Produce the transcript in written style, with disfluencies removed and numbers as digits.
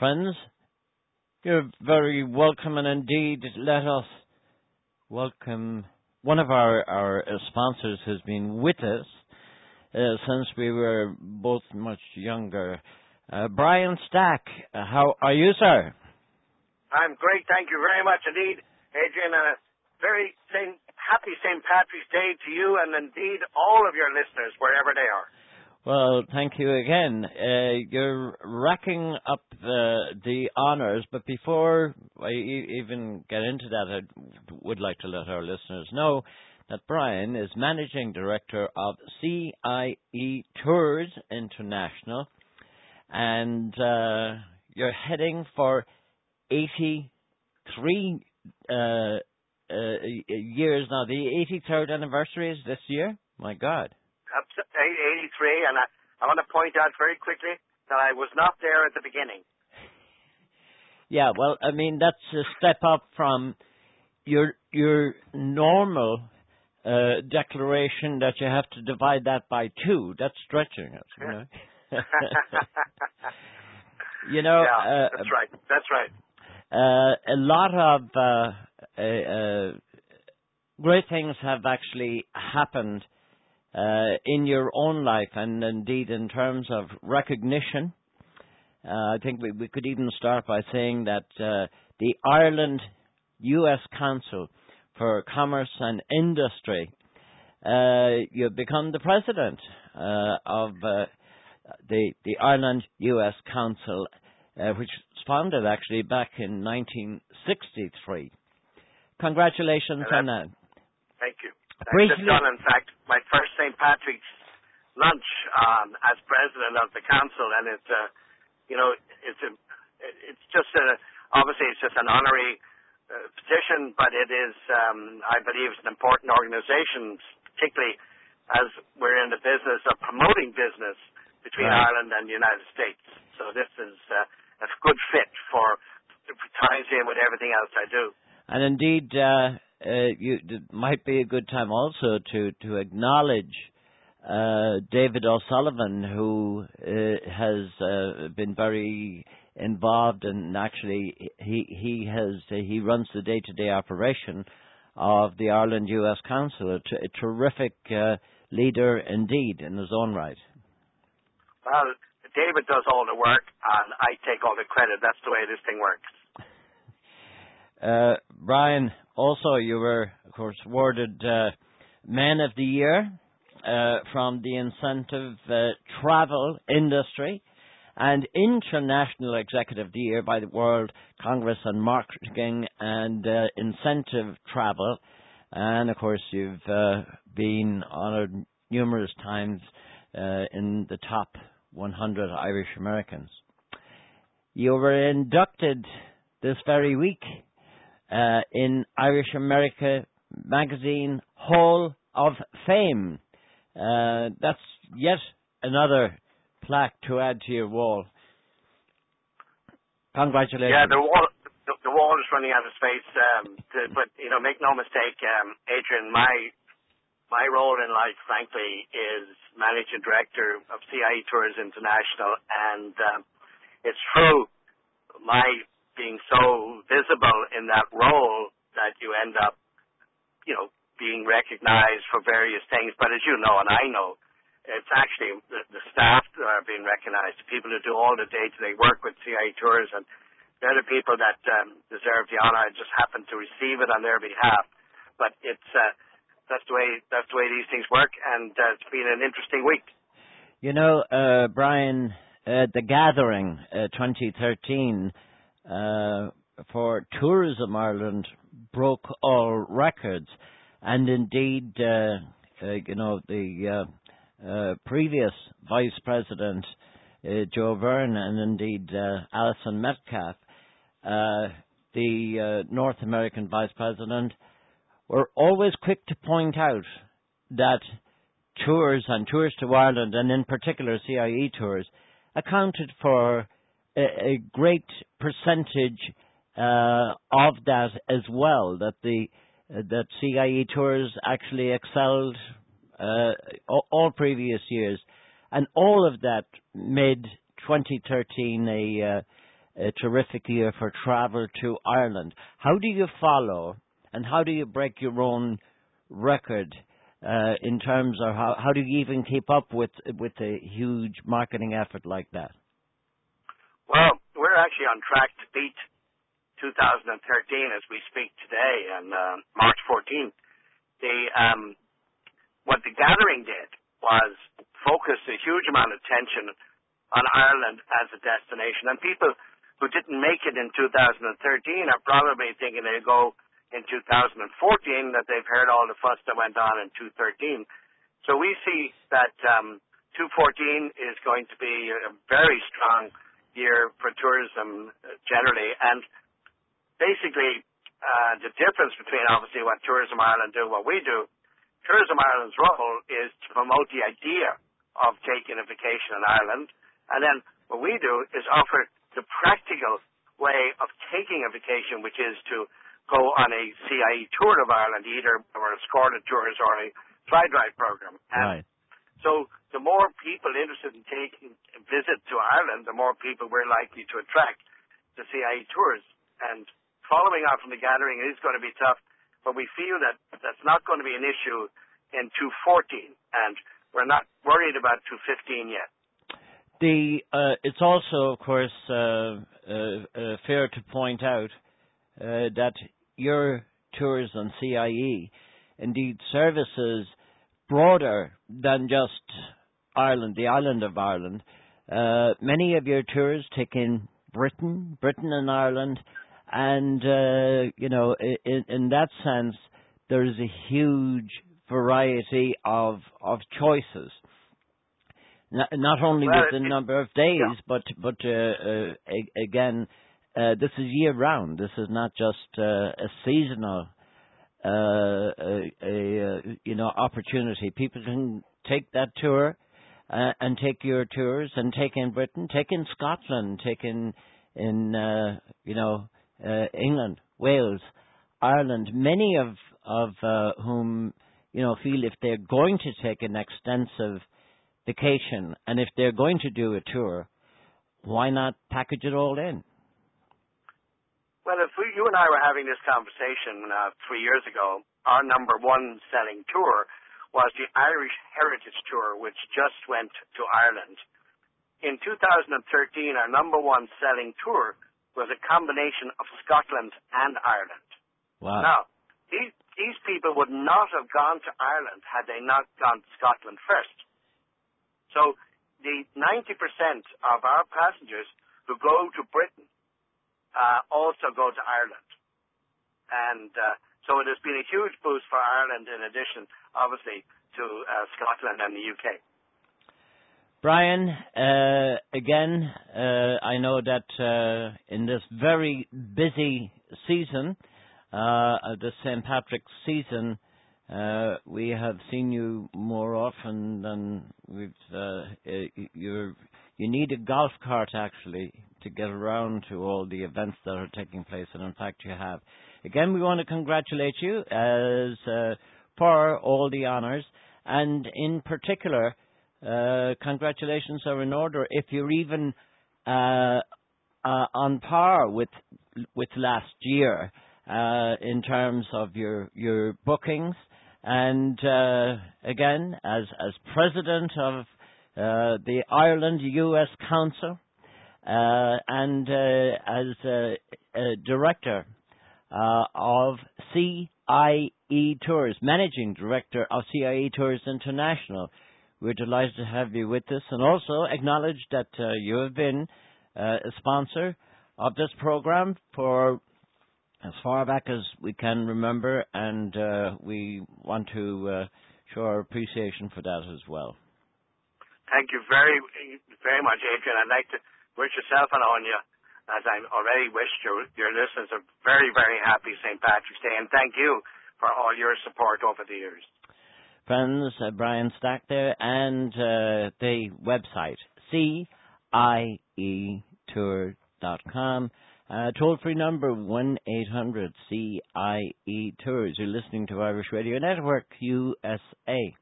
Friends, you're very welcome, and indeed let us welcome one of our sponsors who's been with us since we were both much younger. Brian Stack, how are you, sir? I'm great, thank you very much indeed, Adrian, and a very happy St. Patrick's Day to you and indeed all of your listeners, wherever they are. Well, thank you again. You're racking up the honours, but before I even get into that, I would like to let our listeners know that Brian is Managing Director of CIE Tours International, and you're heading for 83 years now. The 83rd anniversary is this year? My God. 83, and I want to point out very quickly that I was not there at the beginning. Yeah, well, I mean, that's a step up from your normal declaration that you have to divide that by 2. That's stretching it, you know. You know, yeah, that's right. A lot of great things have actually happened in your own life, and indeed in terms of recognition. I think we could even start by saying that the Ireland-US Council for Commerce and Industry, you've become the president of the Ireland-US Council, which was founded actually back in 1963. Congratulations on that. Thank you. I just done, in fact, my first St. Patrick's lunch as president of the council, and it's obviously it's just an honorary position, but it is, I believe, it's an important organization, particularly as we're in the business of promoting business between Ireland and the United States. So this is a good fit ties in with everything else I do. And indeed, it might be a good time also to acknowledge David O'Sullivan, who has been very involved, and actually he runs the day-to-day operation of the Ireland-US Council, a terrific leader indeed in his own right. Well, David does all the work, and I take all the credit. That's the way this thing works. Brian, also you were, of course, awarded Man of the Year from the Incentive Travel Industry and International Executive of the Year by the World Congress on Marketing and Incentive Travel. And, of course, you've been honoured numerous times in the top 100 Irish Americans. You were inducted this very week in Irish America magazine Hall of Fame. That's yet another plaque to add to your wall. Congratulations. Yeah, the wall is running out of space. But make no mistake, Adrian, my role in life, frankly, is managing director of CIE Tours International, and it's through my being so visible in that role that you end up, being recognized for various things. But as you know, and I know, it's actually the staff that are being recognized, the people who do all the day-to-day work with CIE Tours, and they're the people that deserve the honor. I just happen to receive it on their behalf. But it's that's the way these things work, and it's been an interesting week. Brian, the Gathering 2013 for Tourism Ireland broke all records, and indeed, the previous Vice President Joe Byrne, and indeed Alison Metcalf, the North American Vice President, were always quick to point out that tours and tours to Ireland, and in particular CIE tours, accounted for a great percentage of that as well, that CIE tours actually excelled all previous years, and all of that made 2013 a terrific year for travel to Ireland. How do you follow and how do you break your own record in terms of how do you even keep up with a huge marketing effort like that? Well, we're actually on track to beat 2013 as we speak today, on March 14th. What the gathering did was focus a huge amount of attention on Ireland as a destination. And people who didn't make it in 2013 are probably thinking they go in 2014 that they've heard all the fuss that went on in 2013. So we see that 2014 is going to be a very strong year for tourism generally. And basically, the difference between obviously what Tourism Ireland do and what we do, Tourism Ireland's role is to promote the idea of taking a vacation in Ireland. And then what we do is offer the practical way of taking a vacation, which is to go on a CIE tour of Ireland, either or escorted tours or a fly drive program. And Right. so the more people interested in taking a visit to Ireland, the more people we're likely to attract to CIE tours. And following on from the gathering, it is going to be tough, but we feel that that's not going to be an issue in 2014, and we're not worried about 2015 yet. It's also, of course, fair to point out that your tours on CIE indeed services broader than just Ireland, the island of Ireland. Many of your tours take in Britain and Ireland, and in that sense, there is a huge variety of choices. Not only with the number of days, yeah. but again, this is year round. This is not just a seasonal opportunity. People can take that tour and take your tours and take in Britain, take in Scotland, take in England, Wales, Ireland. Many of whom feel if they're going to take an extensive vacation and if they're going to do a tour, why not package it all in? Well, if you and I were having this conversation 3 years ago, our number one selling tour was the Irish Heritage Tour, which just went to Ireland. In 2013, our number one selling tour was a combination of Scotland and Ireland. Wow. Now, these people would not have gone to Ireland had they not gone to Scotland first. So the 90% of our passengers who go to Britain also go to Ireland. And so it has been a huge boost for Ireland in addition, obviously, to Scotland and the UK. Brian, again, I know that in this very busy season, the St. Patrick's season, we have seen you more often than you need a golf cart actually to get around to all the events that are taking place, and in fact you have. Again, we want to congratulate you as for all the honours, and in particular, congratulations are in order if you're even on par with last year in terms of your bookings. And again, as president of the Ireland-US Council and as director of CIE Tours, managing director of CIE Tours International, we're delighted to have you with us, and also acknowledge that you have been a sponsor of this program for as far back as we can remember, and we want to show our appreciation for that as well. Thank you very, very much, Adrian. I'd like to wish yourself and Anya, as I already wished your listeners, a very, very happy St. Patrick's Day, and thank you for all your support over the years. Friends, Brian Stack there, and the website, CIEtour.com. Toll-free number 1-800-CIE Tours. You're listening to Irish Radio Network, USA.